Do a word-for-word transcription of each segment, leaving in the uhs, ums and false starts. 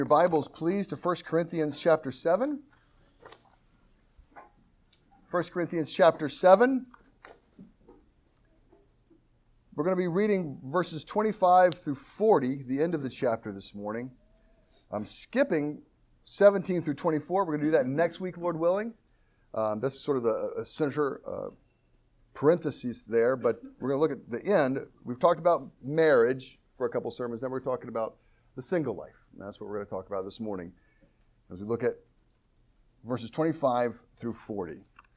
Your Bibles, please, to First Corinthians chapter seven. First Corinthians chapter seven. We're going to be reading verses twenty-five through forty, the end of the chapter this morning. I'm skipping seventeen through twenty-four. We're going to do that next week, Lord willing. Um, that's sort of the uh, center uh, parentheses there, but we're going to look at the end. We've talked about marriage for a couple sermons. Then we're talking about the single life. And that's what we're going to talk about this morning as we look at verses twenty-five through forty.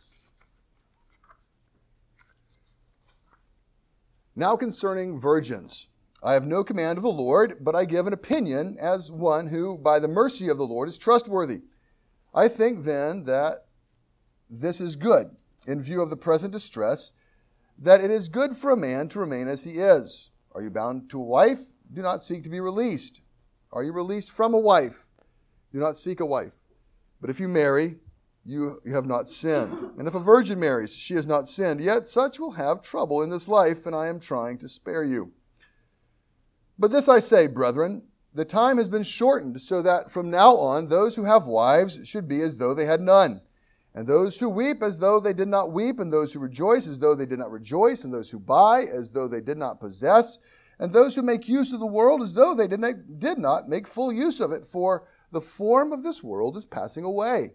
Now concerning virgins, I have no command of the Lord, but I give an opinion as one who, by the mercy of the Lord, is trustworthy. I think then that this is good, in view of the present distress, that it is good for a man to remain as he is. Are you bound to a wife? Do not seek to be released. Are you released from a wife? Do not seek a wife. But if you marry, you, you have not sinned. And if a virgin marries, she has not sinned. Yet such will have trouble in this life, and I am trying to spare you. But this I say, brethren, the time has been shortened, so that from now on those who have wives should be as though they had none. And those who weep as though they did not weep, and those who rejoice as though they did not rejoice, and those who buy as though they did not possess, and those who make use of the world as though they did not, did not make full use of it, for the form of this world is passing away.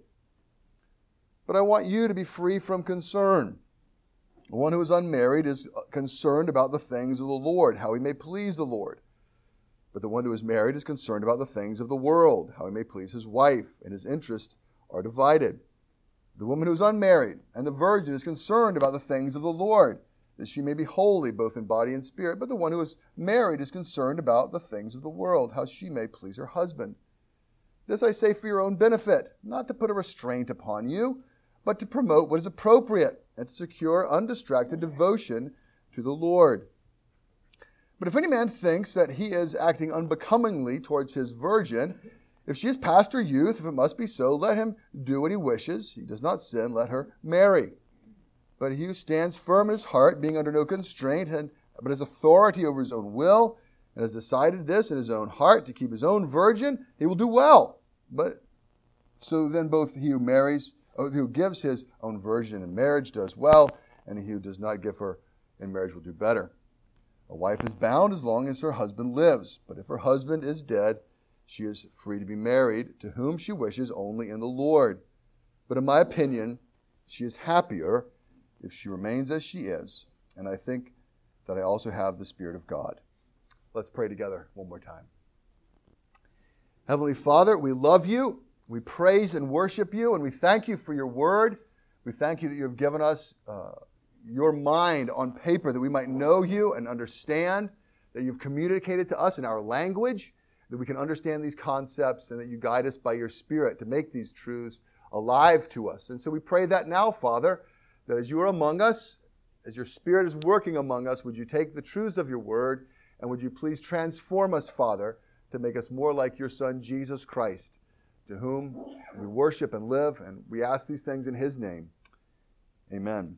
But I want you to be free from concern. The one who is unmarried is concerned about the things of the Lord, how he may please the Lord. But the one who is married is concerned about the things of the world, how he may please his wife, and his interests are divided. The woman who is unmarried and the virgin is concerned about the things of the Lord, that she may be holy both in body and spirit. But the one who is married is concerned about the things of the world, how she may please her husband. This I say for your own benefit, not to put a restraint upon you, but to promote what is appropriate and to secure undistracted devotion to the Lord. But if any man thinks that he is acting unbecomingly towards his virgin, if she is past her youth, if it must be so, let him do what he wishes. He does not sin, let her marry. But he who stands firm in his heart, being under no constraint, and but has authority over his own will, and has decided this in his own heart to keep his own virgin, he will do well. But so then both he who marries, or who gives his own virgin in marriage does well, and he who does not give her in marriage will do better. A wife is bound as long as her husband lives, but if her husband is dead, she is free to be married to whom she wishes only in the Lord. But in my opinion, she is happier if she remains as she is, and I think that I also have the Spirit of God. Let's pray together one more time. Heavenly Father, we love you, we praise and worship you, and we thank you for your word. We thank you that you have given us uh, your mind on paper that we might know you and understand, that you've communicated to us in our language, that we can understand these concepts, and that you guide us by your Spirit to make these truths alive to us. And so we pray that now, Father, that as you are among us, as your Spirit is working among us, would you take the truths of your word, and would you please transform us, Father, to make us more like your Son, Jesus Christ, to whom we worship and live, and we ask these things in his name. Amen.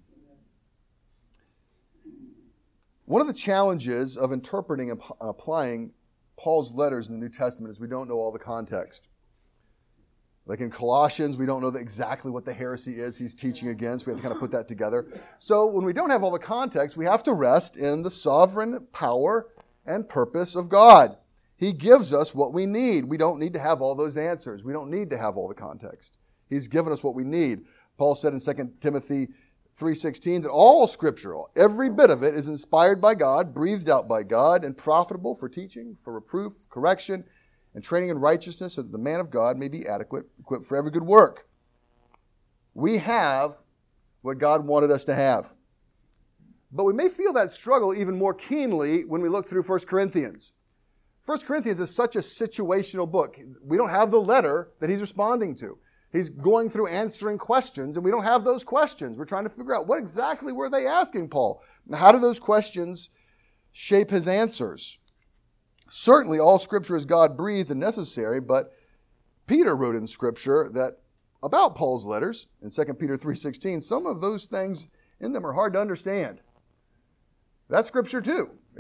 One of the challenges of interpreting and applying Paul's letters in the New Testament is we don't know all the context. Like in Colossians, we don't know exactly what the heresy is he's teaching against. We have to kind of put that together. So when we don't have all the context, we have to rest in the sovereign power and purpose of God. He gives us what we need. We don't need to have all those answers. We don't need to have all the context. He's given us what we need. Paul said in Second Timothy three sixteen that all Scripture, every bit of it, is inspired by God, breathed out by God, and profitable for teaching, for reproof, correction, and training in righteousness, so that the man of God may be adequate, equipped for every good work. We have what God wanted us to have. But we may feel that struggle even more keenly when we look through First Corinthians. First Corinthians is such a situational book. We don't have the letter that he's responding to. He's going through answering questions, and we don't have those questions. We're trying to figure out what exactly were they asking Paul? How do those questions shape his answers? Certainly all Scripture is God-breathed and necessary, but Peter wrote in Scripture that about Paul's letters in Second Peter three sixteen, some of those things in them are hard to understand. That's Scripture too.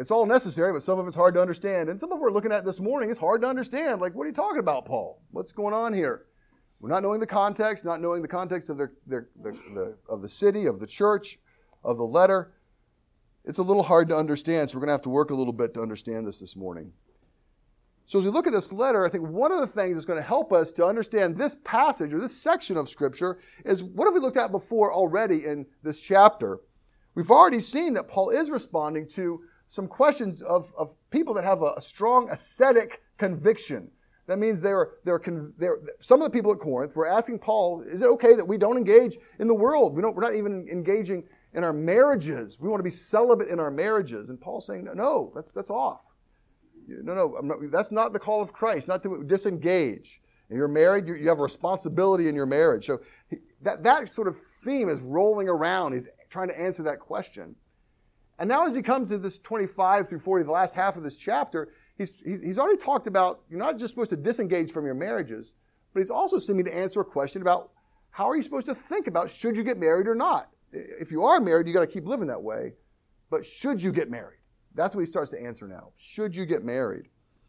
It's all necessary, but some of it's hard to understand. And some of what we're looking at this morning is hard to understand. Like, what are you talking about, Paul? What's going on here? We're not knowing the context, not knowing the context of their, their, the, the, of the city, of the church, of the letter. It's a little hard to understand, so we're going to have to work a little bit to understand this this morning. So as we look at this letter, I think one of the things that's going to help us to understand this passage or this section of Scripture is what have we looked at before already in this chapter? We've already seen that Paul is responding to some questions of, of people that have a, a strong ascetic conviction. That means they're, they're, they're, some of the people at Corinth were asking Paul, is it okay that we don't engage in the world? We don't, we're not even engaging in our marriages. We want to be celibate in our marriages. And Paul's saying, no, that's, that's off. No, no, I'm not, that's not the call of Christ, not to disengage. If you're married, you, you have a responsibility in your marriage. So he, that, that sort of theme is rolling around. He's trying to answer that question. And now as he comes to this twenty-five through forty, the last half of this chapter, he's, he's already talked about you're not just supposed to disengage from your marriages, but he's also seeming to answer a question about how are you supposed to think about should you get married or not. If you are married, you got to keep living that way. But should you get married? That's what he starts to answer now. Should you get married?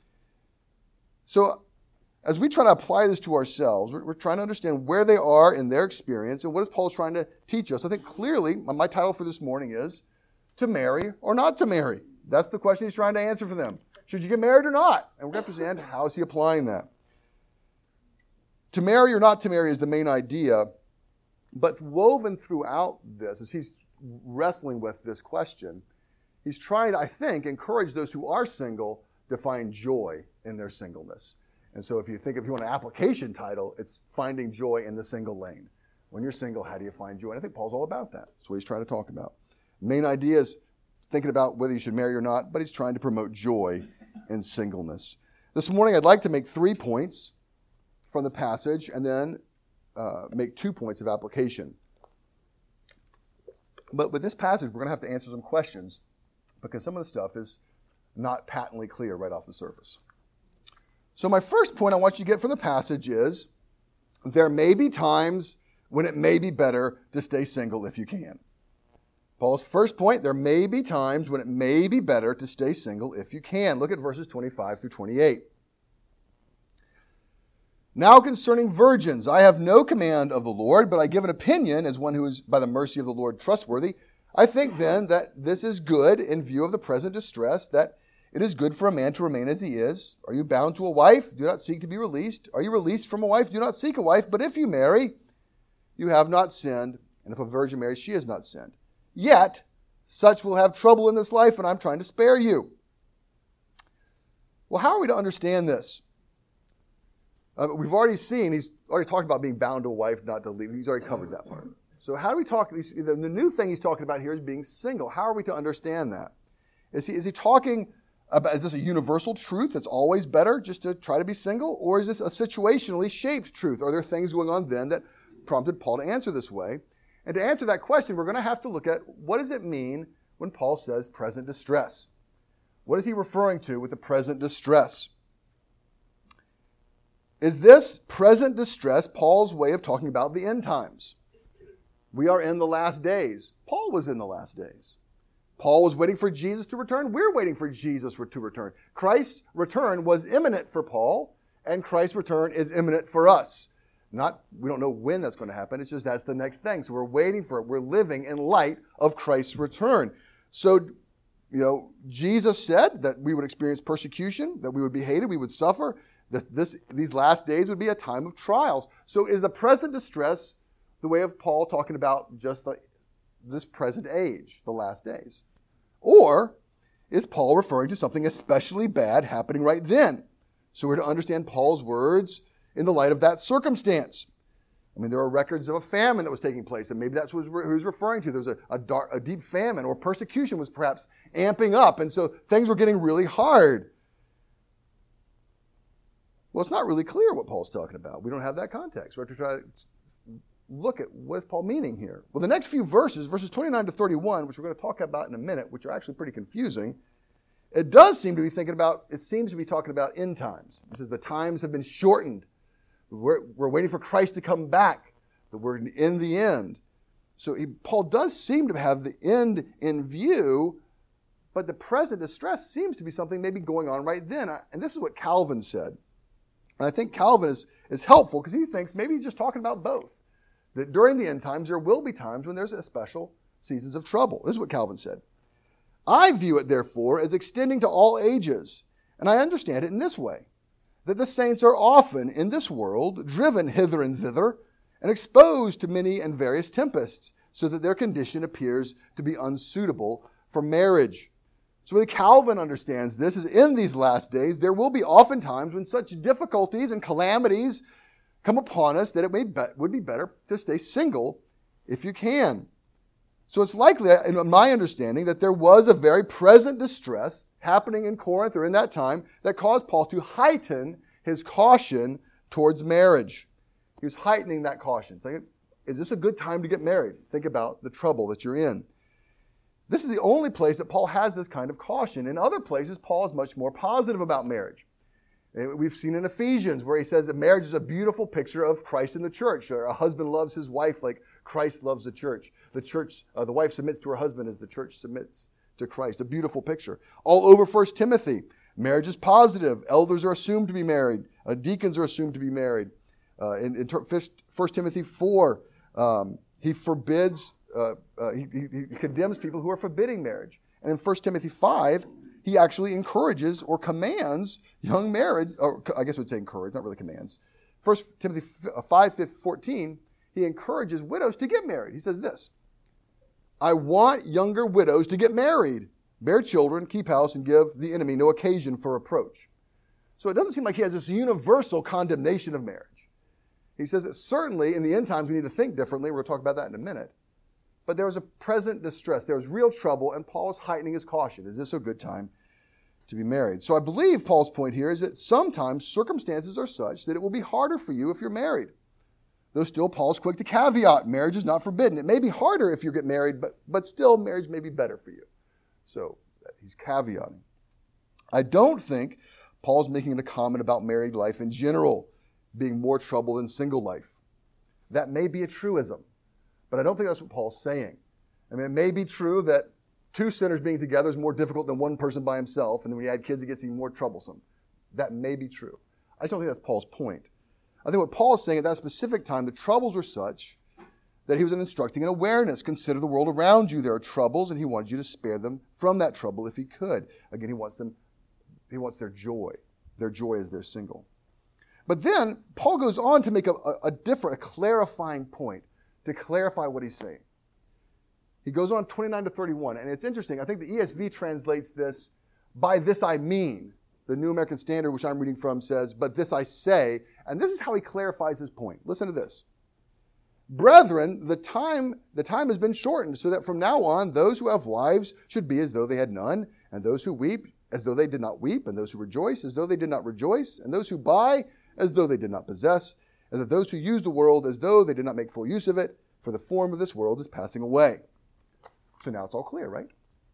So as we try to apply this to ourselves, we're, we're trying to understand where they are in their experience and what is Paul trying to teach us. I think clearly, my title for this morning is to marry or not to marry. That's the question he's trying to answer for them. Should you get married or not? And we're going to understand how is he applying that. To marry or not to marry is the main idea, but woven throughout this, as he's wrestling with this question, he's trying to, I think, encourage those who are single to find joy in their singleness. And so if you think, if you want an application title, it's finding joy in the single lane. When you're single, how do you find joy? And I think Paul's all about that. That's what he's trying to talk about. Main idea is thinking about whether you should marry or not, but he's trying to promote joy in singleness. This morning, I'd like to make three points from the passage and then uh, make two points of application. But with this passage, we're going to have to answer some questions because some of the stuff is not patently clear right off the surface. So my first point I want you to get from the passage is there may be times when it may be better to stay single if you can. Paul's first point, there may be times when it may be better to stay single if you can. Look at verses twenty-five through twenty-eight. Now concerning virgins, I have no command of the Lord, but I give an opinion as one who is by the mercy of the Lord trustworthy. I think then that this is good in view of the present distress, that it is good for a man to remain as he is. Are you bound to a wife? Do not seek to be released. Are you released from a wife? Do not seek a wife. But if you marry, you have not sinned. And if a virgin marries, she has not sinned. Yet, such will have trouble in this life, and I'm trying to spare you. Well, how are we to understand this? Uh, we've already seen, he's already talked about being bound to a wife, not to leave. He's already covered that part. So how do we talk, the new thing he's talking about here is being single. How are we to understand that? Is he, is he talking about, is this a universal truth that's always better just to try to be single? Or is this a situationally shaped truth? Are there things going on then that prompted Paul to answer this way? And to answer that question, we're going to have to look at what does it mean when Paul says present distress? What is he referring to with the present distress? Is this present distress Paul's way of talking about the end times? We are in the last days. Paul was in the last days. Paul was waiting for Jesus to return. We're waiting for Jesus to return. Christ's return was imminent for Paul, and Christ's return is imminent for us. Not, we don't know when that's going to happen. It's just that's the next thing. So we're waiting for it. We're living in light of Christ's return. So, you know, Jesus said that we would experience persecution, that we would be hated, we would suffer. This, this, these last days would be a time of trials. So is the present distress the way of Paul talking about just the, this present age, the last days? Or is Paul referring to something especially bad happening right then? So we're to understand Paul's words in the light of that circumstance. I mean, there are records of a famine that was taking place, and maybe that's what he was referring to. There was a, a, dark, a deep famine, or persecution was perhaps amping up, and so things were getting really hard. Well, it's not really clear what Paul's talking about. We don't have that context. We have to try to look at what is Paul meaning here. Well, the next few verses, verses twenty-nine to thirty-one, which we're going to talk about in a minute, which are actually pretty confusing, it does seem to be thinking about, it seems to be talking about end times. It says the times have been shortened. We're, we're waiting for Christ to come back. That we're in the end. So he, Paul does seem to have the end in view, but the present distress seems to be something maybe going on right then. And this is what Calvin said. And I think Calvin is, is helpful because he thinks maybe he's just talking about both. That during the end times, there will be times when there's a special seasons of trouble. This is what Calvin said. I view it, therefore, as extending to all ages. And I understand it in this way, that the saints are often in this world driven hither and thither and exposed to many and various tempests, so that their condition appears to be unsuitable for marriage. So the way Calvin understands this is in these last days, there will be often times when such difficulties and calamities come upon us that it may be, would be better to stay single if you can. So it's likely, in my understanding, that there was a very present distress happening in Corinth or in that time that caused Paul to heighten his caution towards marriage. He was heightening that caution. Saying, is this a good time to get married? Think about the trouble that you're in. This is the only place that Paul has this kind of caution. In other places, Paul is much more positive about marriage. We've seen in Ephesians where he says that marriage is a beautiful picture of Christ in the church. A husband loves his wife like Christ loves the church. The church, uh, the wife submits to her husband as the church submits to Christ. A beautiful picture. All over First Timothy, marriage is positive. Elders are assumed to be married. Uh, deacons are assumed to be married. Uh, in in First Timothy four, um, he forbids, uh, uh, he, he, he condemns people who are forbidding marriage. And in First Timothy five, he actually encourages or commands young married, or I guess I would say encourage, not really commands. First Timothy five fourteen, he encourages widows to get married. He says this, I want younger widows to get married, bear children, keep house, and give the enemy no occasion for reproach. So it doesn't seem like he has this universal condemnation of marriage. He says that certainly in the end times we need to think differently. We're going to talk about that in a minute. But there was a present distress. There was real trouble, and Paul is heightening his caution. Is this a good time to be married? So I believe Paul's point here is that sometimes circumstances are such that it will be harder for you if you're married. Though still, Paul's quick to caveat, marriage is not forbidden. It may be harder if you get married, but, but still marriage may be better for you. So he's caveating. I don't think Paul's making a comment about married life in general being more trouble than single life. That may be a truism, but I don't think that's what Paul's saying. I mean, it may be true that two sinners being together is more difficult than one person by himself, and then when you add kids, it gets even more troublesome. That may be true. I just don't think that's Paul's point. I think what Paul is saying at that specific time, the troubles were such that he was instructing an awareness. Consider the world around you. There are troubles, and he wanted you to spare them from that trouble if he could. Again, he wants them, he wants their joy. Their joy is they're single. But then Paul goes on to make a, a, a different, a clarifying point, to clarify what he's saying. He goes on twenty-nine to thirty-one, and it's interesting. I think the E S V translates this, by this I mean. The New American Standard, which I'm reading from, says, but this I say, and this is how he clarifies his point. Listen to this. Brethren, the time, the time has been shortened, so that from now on, those who have wives should be as though they had none, and those who weep as though they did not weep, and those who rejoice as though they did not rejoice, and those who buy as though they did not possess, and that those who use the world as though they did not make full use of it, for the form of this world is passing away. So now it's all clear, right?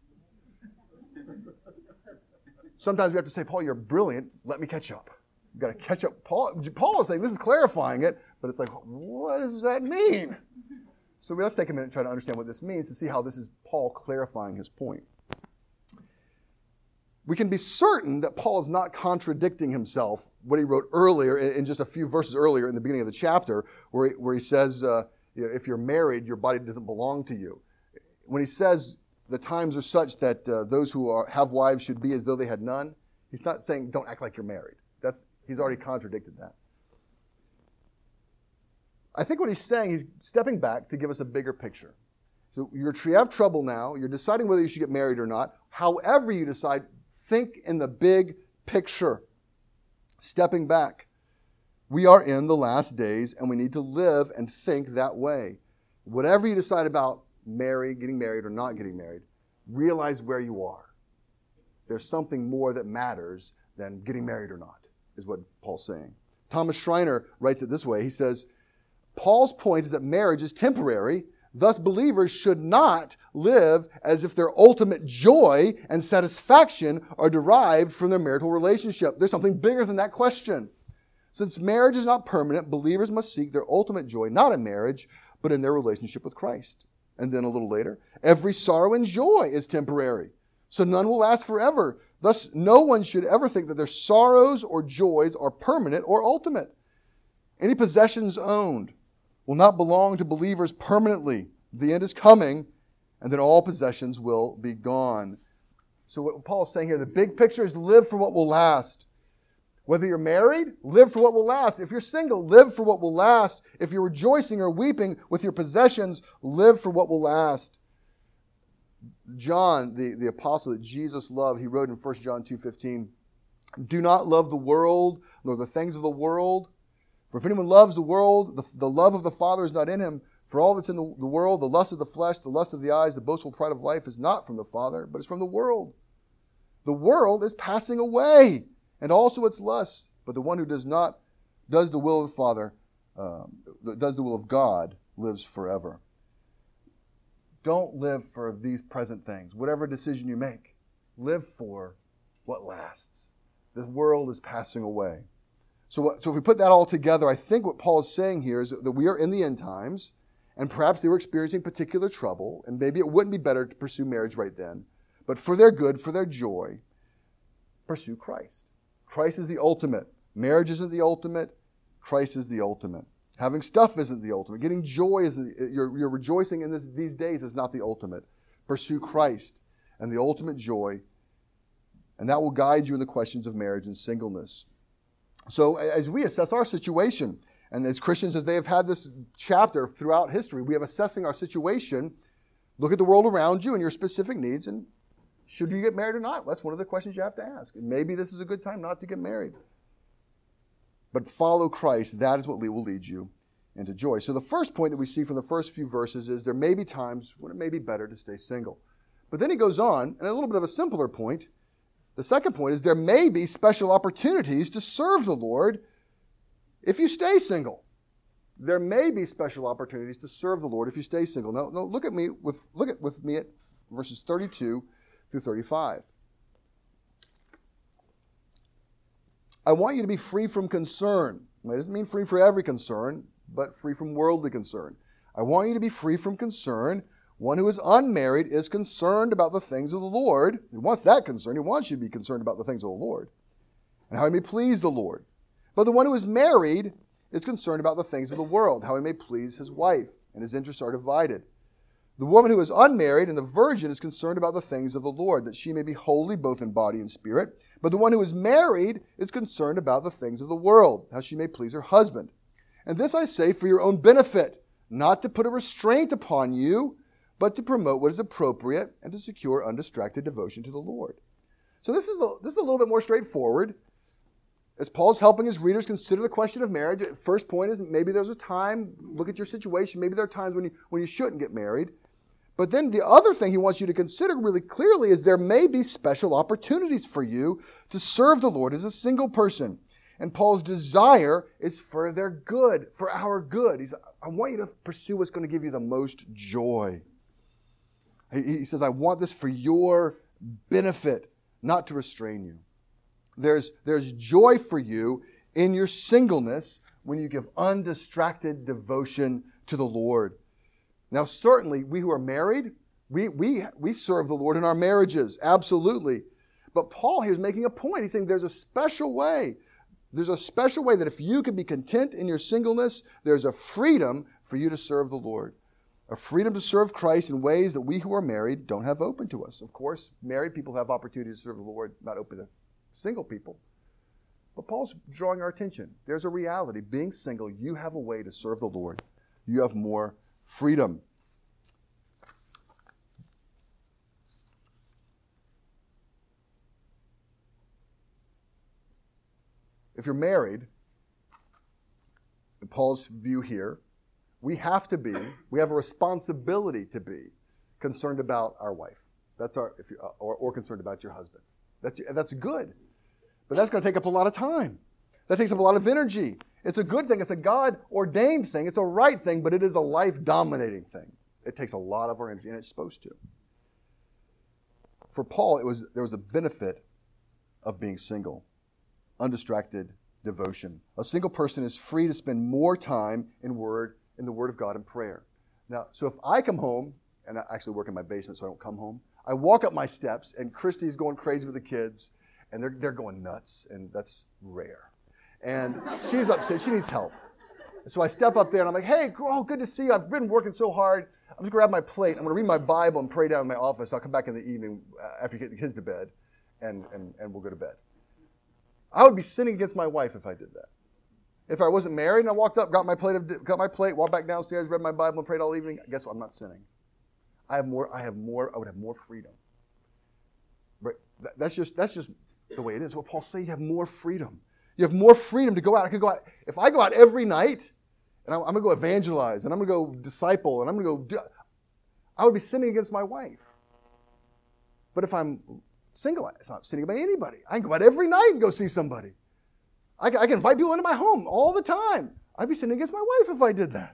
Sometimes we have to say, Paul, you're brilliant. Let me catch up. You've got to catch up. Paul, Paul is saying, this is clarifying it, but it's like, what does that mean? So let's take a minute and try to understand what this means to see how this is Paul clarifying his point. We can be certain that Paul is not contradicting himself, what he wrote earlier, in just a few verses earlier in the beginning of the chapter, where he, where he says, uh, you know, if you're married, your body doesn't belong to you. When he says the times are such that uh, those who are, have wives should be as though they had none, he's not saying don't act like you're married. That's, he's already contradicted that. I think what he's saying, he's stepping back to give us a bigger picture. So you're, you have trouble now. You're deciding whether you should get married or not. However you decide, think in the big picture. Stepping back. We are in the last days, and we need to live and think that way. Whatever you decide about married, getting married, or not getting married, realize where you are. There's something more that matters than getting married or not, is what Paul's saying. Thomas Schreiner writes it this way. He says, Paul's point is that marriage is temporary. Thus, believers should not live as if their ultimate joy and satisfaction are derived from their marital relationship. There's something bigger than that question. Since marriage is not permanent, believers must seek their ultimate joy not in marriage, but in their relationship with Christ. And then a little later, every sorrow and joy is temporary. so none will last forever. Thus, no one should ever think that their sorrows or joys are permanent or ultimate. Any possessions owned will not belong to believers permanently. The end is coming, and then all possessions will be gone. So what Paul's saying here, the big picture is live for what will last. Whether you're married, live for what will last. If you're single, live for what will last. If you're rejoicing or weeping with your possessions, live for what will last. John, the, the apostle that Jesus loved, he wrote in First John two fifteen, do not love the world, nor the things of the world. For if anyone loves the world, the, the love of the Father is not in him. For all that's in the, the world, the lust of the flesh, the lust of the eyes, the boastful pride of life is not from the Father, but is from the world. The world is passing away, and also its lusts. But the one who does not, does the will of the Father, um, does the will of God, lives forever. Don't live for these present things. Whatever decision you make, live for what lasts. This world is passing away. So, what, so if we put that all together, I think what Paul is saying here is that we are in the end times, and perhaps they were experiencing particular trouble, and maybe it wouldn't be better to pursue marriage right then. But for their good, for their joy, pursue Christ. Christ is the ultimate. Marriage isn't the ultimate. Christ is the ultimate. Having stuff isn't the ultimate. Getting joy isn't the, you're, you're rejoicing in this, these days is not the ultimate. Pursue Christ and the ultimate joy, and that will guide you in the questions of marriage and singleness. So as we assess our situation, and as Christians, as they have had this chapter throughout history, we have assessing our situation. Look at the world around you and your specific needs, and should you get married or not? That's one of the questions you have to ask. And maybe this is a good time not to get married. But follow Christ. That is what will lead you into joy. So the first point that we see from the first few verses is there may be times when it may be better to stay single. But then he goes on, and a little bit of a simpler point. The second point is there may be special opportunities to serve the Lord if you stay single. There may be special opportunities to serve the Lord if you stay single. Now, now look at me with look at with me at verses thirty-two through thirty-five. I want you to be free from concern. It doesn't mean free for every concern, but free from worldly concern. I want you to be free from concern. One who is unmarried is concerned about the things of the Lord. He wants that concern. He wants you to be concerned about the things of the Lord and how he may please the Lord. But the one who is married is concerned about the things of the world, how he may please his wife, and his interests are divided. The woman who is unmarried and the virgin is concerned about the things of the Lord, that she may be holy both in body and spirit. But the one who is married is concerned about the things of the world, how she may please her husband. And this I say for your own benefit, not to put a restraint upon you, but to promote what is appropriate and to secure undistracted devotion to the Lord. So this is a, this is a little bit more straightforward. As Paul's helping his readers consider the question of marriage, first point is maybe there's a time, look at your situation, maybe there are times when you, when you shouldn't get married. But then the other thing he wants you to consider really clearly is there may be special opportunities for you to serve the Lord as a single person. And Paul's desire is for their good, for our good. He's, I want you to pursue what's going to give you the most joy. He, he says, I want this for your benefit, not to restrain you. There's, there's joy for you in your singleness when you give undistracted devotion to the Lord. Now, certainly, we who are married, we, we, we serve the Lord in our marriages, absolutely. But Paul here is making a point. He's saying there's a special way. There's a special way that if you can be content in your singleness, there's a freedom for you to serve the Lord. A freedom to serve Christ in ways that we who are married don't have open to us. Of course, married people have opportunity to serve the Lord, not open to single people. But Paul's drawing our attention. There's a reality. Being single, you have a way to serve the Lord. You have more freedom. If you're married, in Paul's view here, we have to be, we have a responsibility to be concerned about our wife. That's our, if you, or, or concerned about your husband. That's, that's good. But that's going to take up a lot of time. That takes up a lot of energy. It's a good thing. It's a God-ordained thing. It's a right thing, but it is a life-dominating thing. It takes a lot of our energy, and it's supposed to. For Paul, it was there was a benefit of being single. Undistracted devotion. A single person is free to spend more time in word in the Word of God and prayer. Now, so if I come home, and I actually work in my basement, so I don't come home, I walk up my steps, and Christy's going crazy with the kids, and they're, they're going nuts, and that's rare. And she's upset. She needs help. And so I step up there, and I'm like, hey, oh, good to see you. I've been working so hard. I'm just going to grab my plate. I'm going to read my Bible and pray down in my office. I'll come back in the evening after you get the kids to bed, and, and, and we'll go to bed. I would be sinning against my wife if I did that. If I wasn't married and I walked up, got my plate, of, got my plate, walked back downstairs, read my Bible, and prayed all evening, guess what? I'm not sinning. I have more. I have more. I would have more freedom. But that's just that's just the way it is. What Paul's saying, you have more freedom. You have more freedom to go out. I could go out if I go out every night, and I'm, I'm going to go evangelize, and I'm going to go disciple, and I'm going to go. Do, I would be sinning against my wife. But if I'm single, it's not sinning by anybody. I can go out every night and go see somebody. I can, I can invite people into my home all the time. I'd be sinning against my wife if I did that.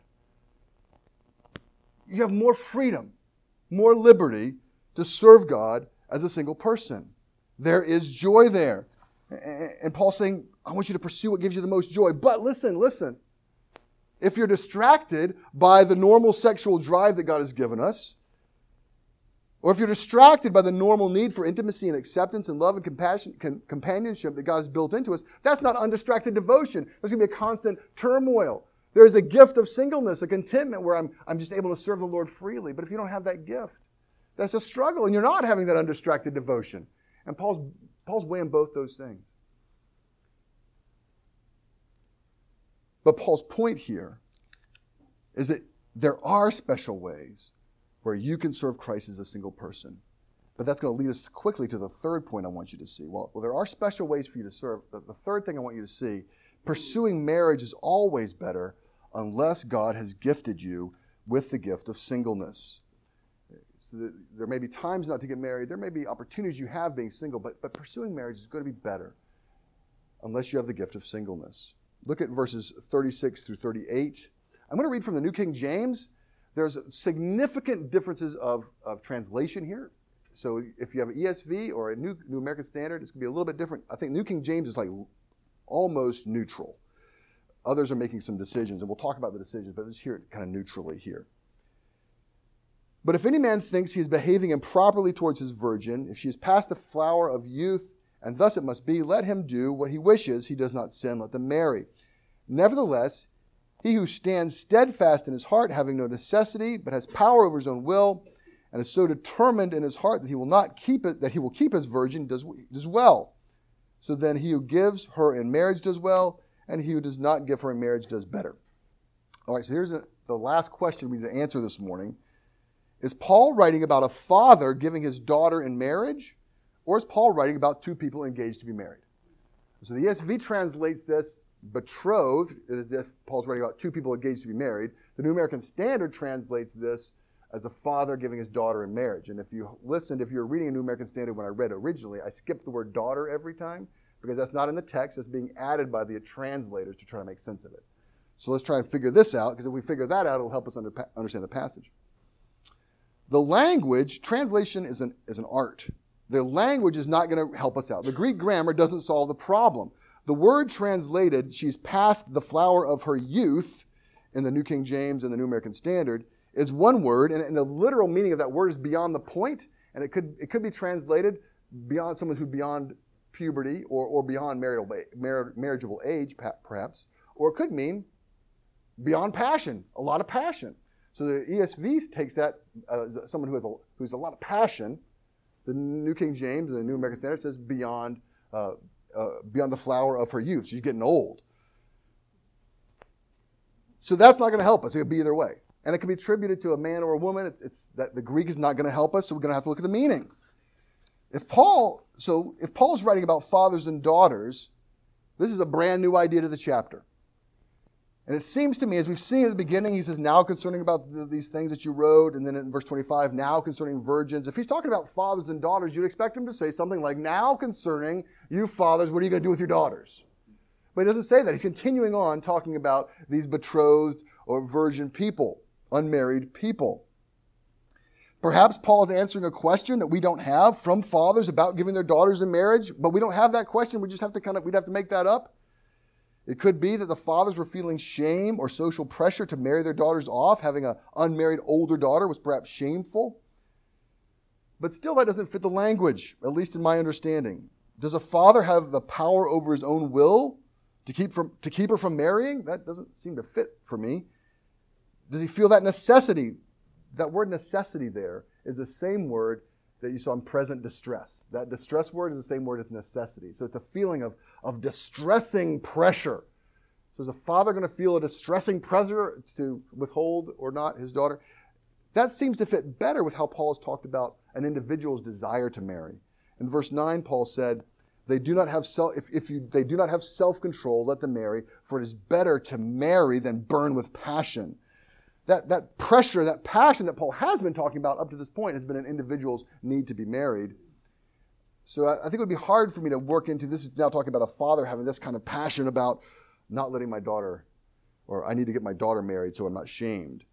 You have more freedom, more liberty to serve God as a single person. There is joy there. And Paul's saying, I want you to pursue what gives you the most joy. But listen, listen. If you're distracted by the normal sexual drive that God has given us, or if you're distracted by the normal need for intimacy and acceptance and love and compassion, com- companionship that God has built into us, that's not undistracted devotion. There's going to be a constant turmoil. There's a gift of singleness, a contentment where I'm, I'm just able to serve the Lord freely. But if you don't have that gift, that's a struggle, and you're not having that undistracted devotion. And Paul's, Paul's weighing both those things. But Paul's point here is that there are special ways where you can serve Christ as a single person. But that's going to lead us quickly to the third point I want you to see. Well, well there are special ways for you to serve. But the third thing I want you to see, pursuing marriage is always better unless God has gifted you with the gift of singleness. So there may be times not to get married. There may be opportunities you have being single, but, but pursuing marriage is going to be better unless you have the gift of singleness. Look at verses thirty-six through thirty-eight. I'm going to read from the New King James. There's significant differences of, of translation here. So if you have an E S V or a New, New American Standard, it's going to be a little bit different. I think New King James is like almost neutral. Others are making some decisions, and we'll talk about the decisions, but let's hear it kind of neutrally here. But if any man thinks he is behaving improperly towards his virgin, if she is past the flower of youth, and thus it must be, let him do what he wishes. He does not sin, let them marry. Nevertheless, he who stands steadfast in his heart, having no necessity, but has power over his own will, and is so determined in his heart that he will not keep it, that he will keep his virgin, does, does well. So then he who gives her in marriage does well, and he who does not give her in marriage does better. All right, so here's a, the last question we need to answer this morning. Is Paul writing about a father giving his daughter in marriage, or is Paul writing about two people engaged to be married? So the E S V translates this betrothed, as if Paul's writing about two people engaged to be married. The New American Standard translates this as a father giving his daughter in marriage. And if you listened, if you were reading a New American Standard when I read originally, I skipped the word daughter every time because that's not in the text. It's being added by the translators to try to make sense of it. So let's try and figure this out, because if we figure that out, it'll help us under, understand the passage. The language, translation is an, is an art. The language is not going to help us out. The Greek grammar doesn't solve the problem. The word translated, she's past the flower of her youth, in the New King James and the New American Standard, is one word, and, and the literal meaning of that word is beyond the point, and it could it could be translated beyond someone who's beyond puberty or, or beyond marital, mar- marriageable age, perhaps, or it could mean beyond passion, a lot of passion. So the E S V takes that uh, as someone who has a, who's a lot of passion. The New King James and the New American Standard says beyond uh, uh, beyond the flower of her youth. She's getting old. So that's not going to help us. It could be either way. And it can be attributed to a man or a woman. It's, it's that the Greek is not going to help us, so we're going to have to look at the meaning. If Paul, so if Paul's writing about fathers and daughters, this is a brand new idea to the chapter. And it seems to me, as we've seen at the beginning, he says, now concerning about the, these things that you wrote, and then in verse twenty-five, now concerning virgins. If he's talking about fathers and daughters, you'd expect him to say something like, now concerning you fathers, what are you going to do with your daughters? But he doesn't say that. He's continuing on talking about these betrothed or virgin people, unmarried people. Perhaps Paul is answering a question that we don't have from fathers about giving their daughters in marriage, but we don't have that question. We just have to kind of, we'd have to make that up. It could be that the fathers were feeling shame or social pressure to marry their daughters off. Having an unmarried older daughter was perhaps shameful. But still, that doesn't fit the language, at least in my understanding. Does a father have the power over his own will to keep from to keep her from marrying? That doesn't seem to fit for me. Does he feel that necessity? That word necessity there is the same word that you saw in present distress. That distress word is the same word as necessity. So it's a feeling of, of distressing pressure. So is a father going to feel a distressing pressure to withhold or not his daughter? That seems to fit better with how Paul has talked about an individual's desire to marry. In verse nine, Paul said, They do not have self, if, if you, they do not have self-control, let them marry, for it is better to marry than burn with passion. That, that pressure, that passion that Paul has been talking about up to this point has been an individual's need to be married. So I, I think it would be hard for me to work into, this is now talking about a father having this kind of passion about not letting my daughter, or I need to get my daughter married so I'm not shamed.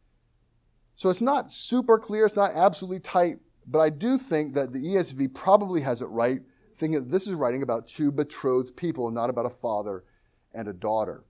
So it's not super clear, it's not absolutely tight, but I do think that the E S V probably has it right, thinking that this is writing about two betrothed people and not about a father and a daughter.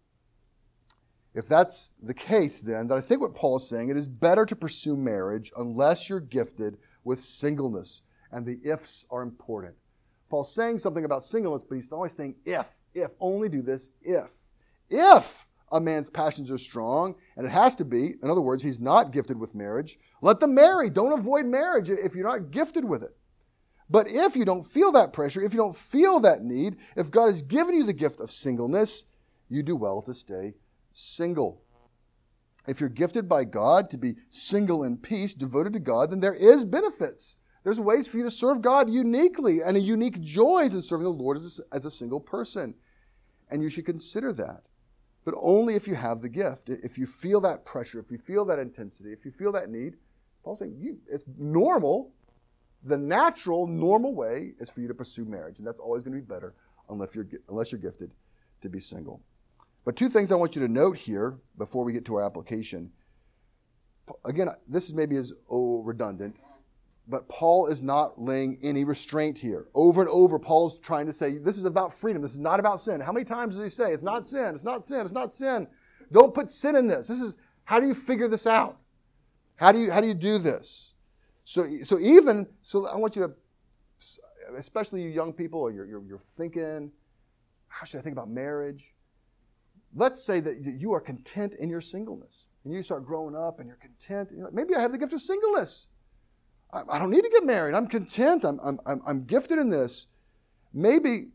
If that's the case, then, then I think what Paul is saying, it is better to pursue marriage unless you're gifted with singleness. And the ifs are important. Paul's saying something about singleness, but he's always saying if, if, only do this if. If a man's passions are strong, and it has to be, in other words, he's not gifted with marriage, let them marry. Don't avoid marriage if you're not gifted with it. But if you don't feel that pressure, if you don't feel that need, if God has given you the gift of singleness, you do well to stay single. If you're gifted by God to be single in peace, devoted to God, then there is benefits. There's ways for you to serve God uniquely and a unique joys in serving the Lord as a, as a single person. And you should consider that. But only if you have the gift. If you feel that pressure, if you feel that intensity, if you feel that need, Paul's saying you, it's normal. The natural, normal way is for you to pursue marriage. And that's always going to be better unless you're, unless you're gifted to be single. But two things I want you to note here before we get to our application. Again, this is maybe is oh, redundant, but Paul is not laying any restraint here. Over and over, Paul's trying to say, this is about freedom. This is not about sin. How many times does he say, it's not sin, it's not sin, it's not sin. Don't put sin in this. This is, how do you figure this out? How do you, how do you do this? So, so even, so I want you to, especially you young people, or you're, you're, you're thinking, how should I think about marriage? Let's say that you are content in your singleness. And you start growing up and you're content. You're like, maybe I have the gift of singleness. I, I don't need to get married. I'm content. I'm, I'm, I'm, I'm gifted in this. Maybe,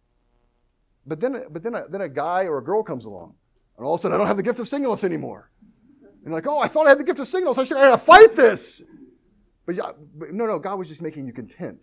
but then, but then a, then a guy or a girl comes along. And all of a sudden, I don't have the gift of singleness anymore. And you're like, oh, I thought I had the gift of singleness. I should I gotta fight this. But, yeah, but no, no, God was just making you content.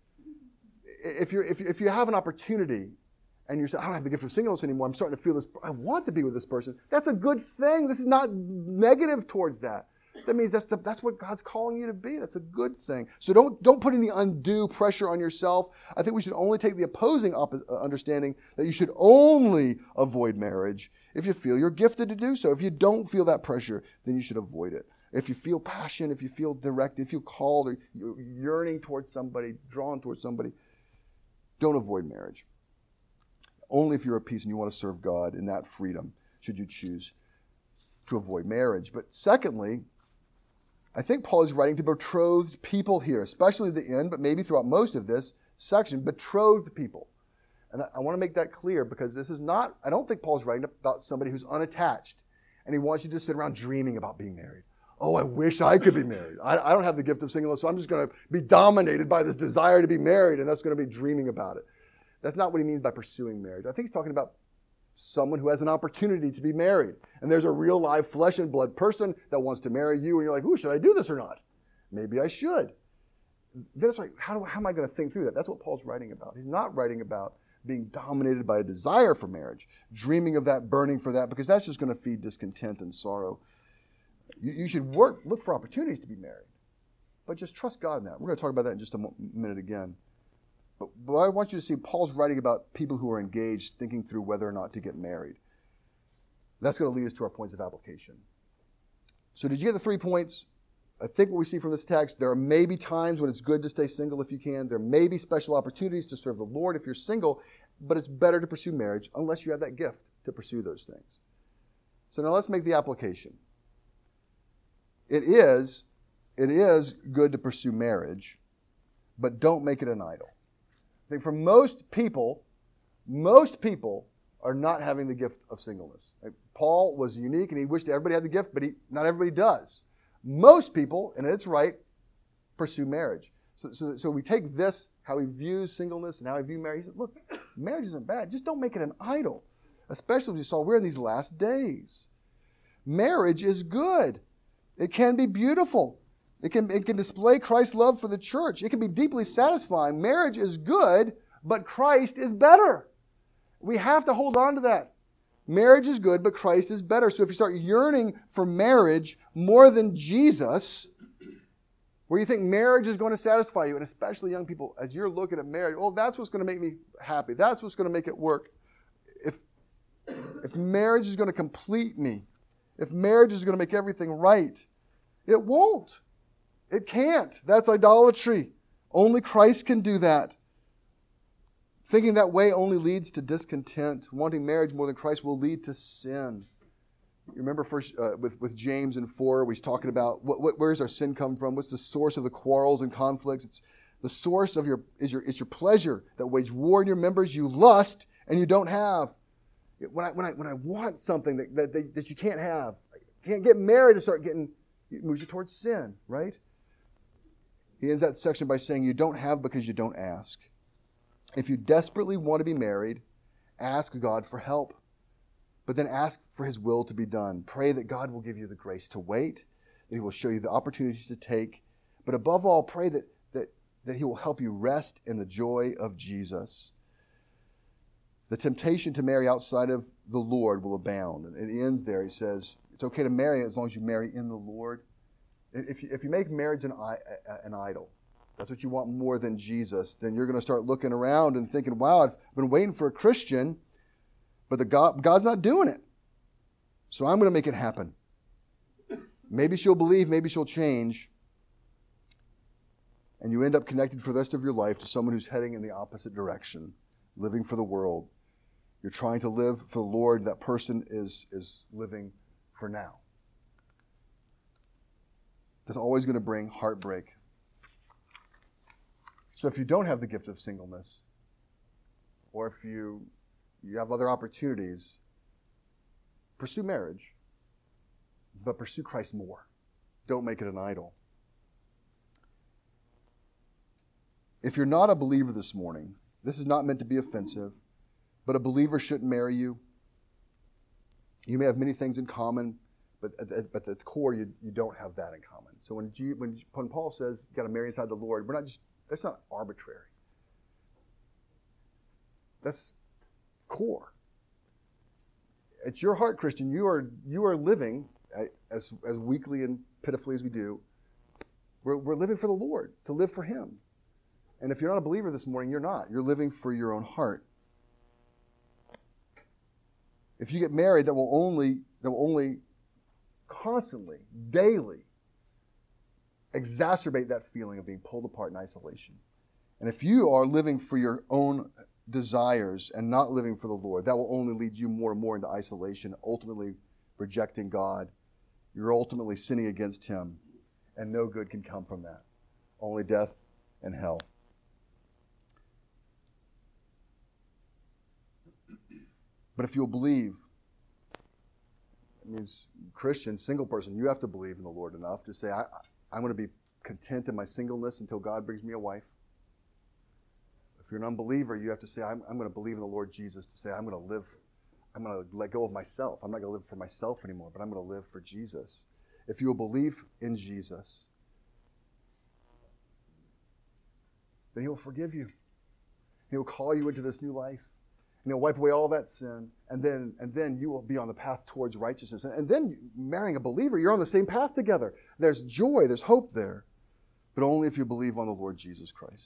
If, you're, if, you, if you have an opportunity, and you say, I don't have the gift of singleness anymore, I'm starting to feel this, I want to be with this person. That's a good thing. This is not negative towards that. That means that's the, that's what God's calling you to be. That's a good thing. So don't, don't put any undue pressure on yourself. I think we should only take the opposing op- understanding that you should only avoid marriage if you feel you're gifted to do so. If you don't feel that pressure, then you should avoid it. If you feel passion, if you feel direct, if you feel called or you're yearning towards somebody, drawn towards somebody, don't avoid marriage. Only if you're at peace and you want to serve God in that freedom should you choose to avoid marriage. But secondly, I think Paul is writing to betrothed people here, especially the end, but maybe throughout most of this section, betrothed people. And I, I want to make that clear because this is not, I don't think Paul's writing about somebody who's unattached and he wants you to sit around dreaming about being married. Oh, I wish I could be married. I, I don't have the gift of singleness, so I'm just going to be dominated by this desire to be married, and that's going to be dreaming about it. That's not what he means by pursuing marriage. I think he's talking about someone who has an opportunity to be married. And there's a real live flesh and blood person that wants to marry you, and you're like, ooh, should I do this or not? Maybe I should. Then it's like, how, do, how am I going to think through that? That's what Paul's writing about. He's not writing about being dominated by a desire for marriage, dreaming of that, burning for that, because that's just going to feed discontent and sorrow. You, you should work, look for opportunities to be married, but just trust God in that. We're going to talk about that in just a mo- minute again. But, but I want you to see Paul's writing about people who are engaged, thinking through whether or not to get married. That's going to lead us to our points of application. So did you get the three points? I think what we see from this text, there are maybe times when it's good to stay single if you can. There may be special opportunities to serve the Lord if you're single, but it's better to pursue marriage unless you have that gift to pursue those things. So now let's make the application. It is, it is good to pursue marriage but don't make it an idol. I think for most people, most people are not having the gift of singleness. Like Paul was unique and he wished everybody had the gift, but he, not everybody does. Most people, and it's right, pursue marriage. So, so, so we take this, how he views singleness and how he views marriage. He said, look, marriage isn't bad. Just don't make it an idol. Especially as you saw, we're in these last days. Marriage is good. It can be beautiful. It can, it can display Christ's love for the church. It can be deeply satisfying. Marriage is good, but Christ is better. We have to hold on to that. Marriage is good, but Christ is better. So if you start yearning for marriage more than Jesus, where you think marriage is going to satisfy you, and especially young people, as you're looking at marriage, oh, that's what's going to make me happy. That's what's going to make it work. If, if marriage is going to complete me, if marriage is going to make everything right, it won't. It can't. That's idolatry. Only Christ can do that. Thinking that way only leads to discontent. Wanting marriage more than Christ will lead to sin. You remember first uh, with, with James in four, he's talking about what, what, where does our sin come from? What's the source of the quarrels and conflicts? It's the source of your is your is your pleasure that wage war in your members. You lust and you don't have. When I when I when I want something that that, that, that you can't have, I can't get married to start getting, it moves you towards sin, right? He ends that section by saying, you don't have because you don't ask. If you desperately want to be married, ask God for help. But then ask for His will to be done. Pray that God will give you the grace to wait, that He will show you the opportunities to take. But above all, pray that, that, that He will help you rest in the joy of Jesus. The temptation to marry outside of the Lord will abound. And it ends there. He says, it's okay to marry as long as you marry in the Lord. If you, if you make marriage an, an idol, that's what you want more than Jesus, then you're going to start looking around and thinking, wow, I've been waiting for a Christian, but the God, God's not doing it. So I'm going to make it happen. Maybe she'll believe, maybe she'll change. And you end up connected for the rest of your life to someone who's heading in the opposite direction, living for the world. You're trying to live for the Lord. That person is, is living for now. That's always going to bring heartbreak. So if you don't have the gift of singleness, or if you you have other opportunities, pursue marriage, but pursue Christ more. Don't make it an idol. If you're not a believer this morning, this is not meant to be offensive, but a believer shouldn't marry you. You may have many things in common, but at the, but at the core, you, you don't have that in common. So when, G, when, when Paul says you got to marry inside the Lord, we're not just that's not arbitrary. That's core. It's your heart, Christian. You are you are living as as weakly and pitifully as we do. We're we're living for the Lord, to live for Him. And if you're not a believer this morning, you're not. You're living for your own heart. If you get married, that will only that will only constantly, daily exacerbate that feeling of being pulled apart in isolation. And if you are living for your own desires and not living for the Lord, that will only lead you more and more into isolation, ultimately rejecting God. You're ultimately sinning against Him, and no good can come from that. Only death and hell. But if you'll believe, it means Christian, single person, you have to believe in the Lord enough to say, I, I'm going to be content in my singleness until God brings me a wife. If you're an unbeliever, you have to say, I'm, I'm going to believe in the Lord Jesus, to say, I'm going to live, I'm going to let go of myself. I'm not going to live for myself anymore, but I'm going to live for Jesus. If you will believe in Jesus, then He will forgive you. He will call you into this new life. And He'll wipe away all that sin, and then and then you will be on the path towards righteousness. And then marrying a believer, you're on the same path together. There's joy, there's hope there, but only if you believe on the Lord Jesus Christ.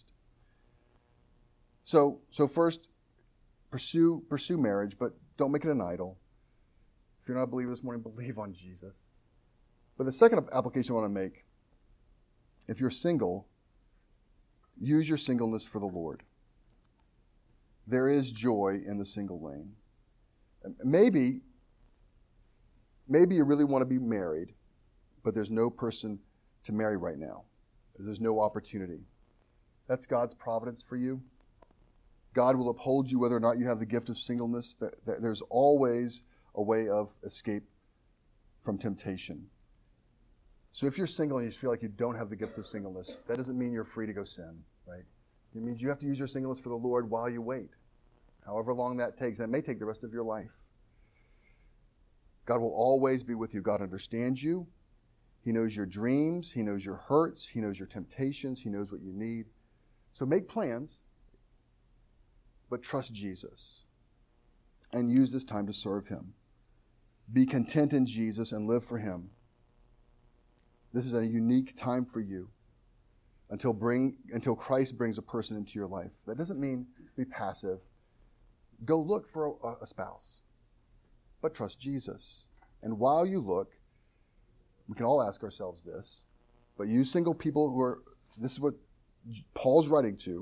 So, so first, pursue pursue marriage, but don't make it an idol. If you're not a believer this morning, believe on Jesus. But the second application I want to make, if you're single, use your singleness for the Lord. There is joy in the single lane. Maybe, maybe you really want to be married, but there's no person to marry right now. There's no opportunity. That's God's providence for you. God will uphold you whether or not you have the gift of singleness. There's always a way of escape from temptation. So if you're single and you just feel like you don't have the gift of singleness, that doesn't mean you're free to go sin, right? It means you have to use your singleness for the Lord while you wait, however long that takes. And it may take the rest of your life. God will always be with you. God understands you. He knows your dreams. He knows your hurts. He knows your temptations. He knows what you need. So make plans, but trust Jesus and use this time to serve Him. Be content in Jesus and live for Him. This is a unique time for you until bring until Christ brings a person into your life. That doesn't mean be passive. Go look for a, a spouse, but trust Jesus. And while you look, we can all ask ourselves this, but you single people who are, this is what Paul's writing to.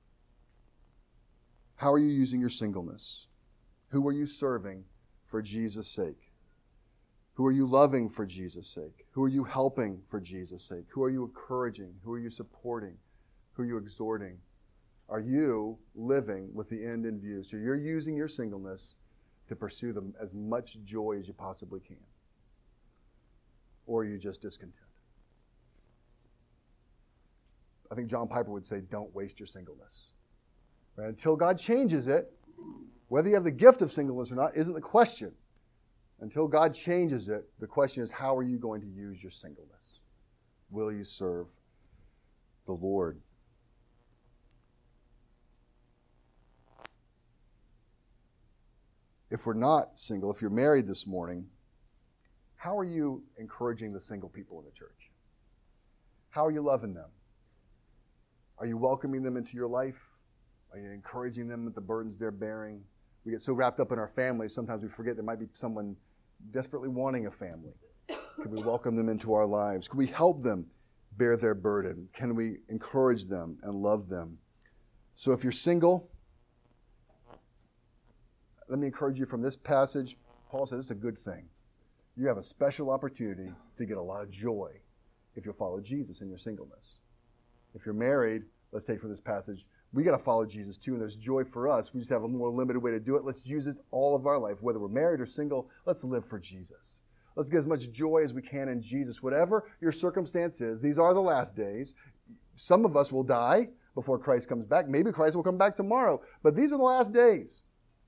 How are you using your singleness? Who are you serving for Jesus' sake? Who are you loving for Jesus' sake? Who are you helping for Jesus' sake? Who are you encouraging? Who are you supporting? Who are you exhorting? Are you living with the end in view? So you're using your singleness to pursue them as much joy as you possibly can. Or are you just discontent? I think John Piper would say, don't waste your singleness. Right? Until God changes it, whether you have the gift of singleness or not isn't the question. Until God changes it, the question is, how are you going to use your singleness? Will you serve the Lord? If we're not single, if you're married this morning, how are you encouraging the single people in the church? How are you loving them? Are you welcoming them into your life? Are you encouraging them with the burdens they're bearing? We get so wrapped up in our families, sometimes we forget there might be someone desperately wanting a family. Can we welcome them into our lives? Can we help them bear their burden? Can we encourage them and love them? So if you're single, let me encourage you from this passage. Paul says it's a good thing. You have a special opportunity to get a lot of joy if you'll follow Jesus in your singleness. If you're married, let's take from this passage, we got to follow Jesus too, and there's joy for us. We just have a more limited way to do it. Let's use it all of our life, whether we're married or single. Let's live for Jesus. Let's get as much joy as we can in Jesus. Whatever your circumstance is, these are the last days. Some of us will die before Christ comes back. Maybe Christ will come back tomorrow, but these are the last days.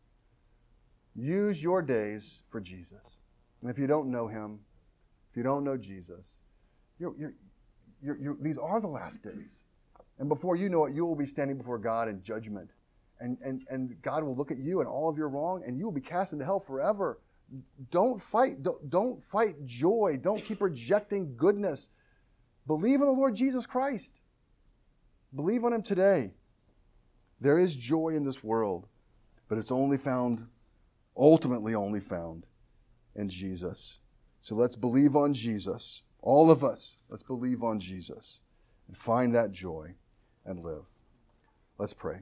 Use your days for Jesus. And if you don't know Him, if you don't know Jesus, you're, you're, you're, you're, these are the last days. And before you know it, you will be standing before God in judgment. And, and, and God will look at you and all of your wrong, and you will be cast into hell forever. Don't fight. Don't, don't fight joy. Don't keep rejecting goodness. Believe in the Lord Jesus Christ. Believe on Him today. There is joy in this world, but it's only found, ultimately only found, in Jesus. So let's believe on Jesus. All of us, let's believe on Jesus and find that joy and live. Let's pray.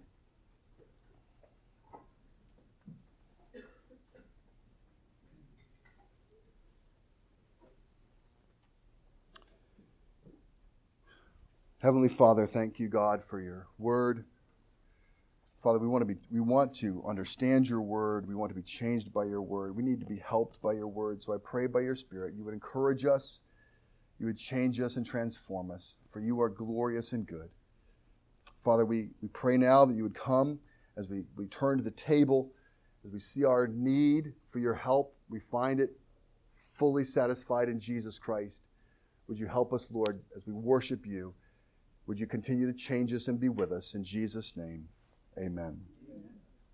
Heavenly Father, thank you, God, for your word. Father, we want to be we want to understand your word. We want to be changed by your word. We need to be helped by your word. So I pray by your Spirit you would encourage us, you would change us and transform us, for you are glorious and good. Father, we, we pray now that you would come as we, we turn to the table, as we see our need for your help, we find it fully satisfied in Jesus Christ. Would you help us, Lord, as we worship you? Would you continue to change us and be with us? In Jesus' name, amen.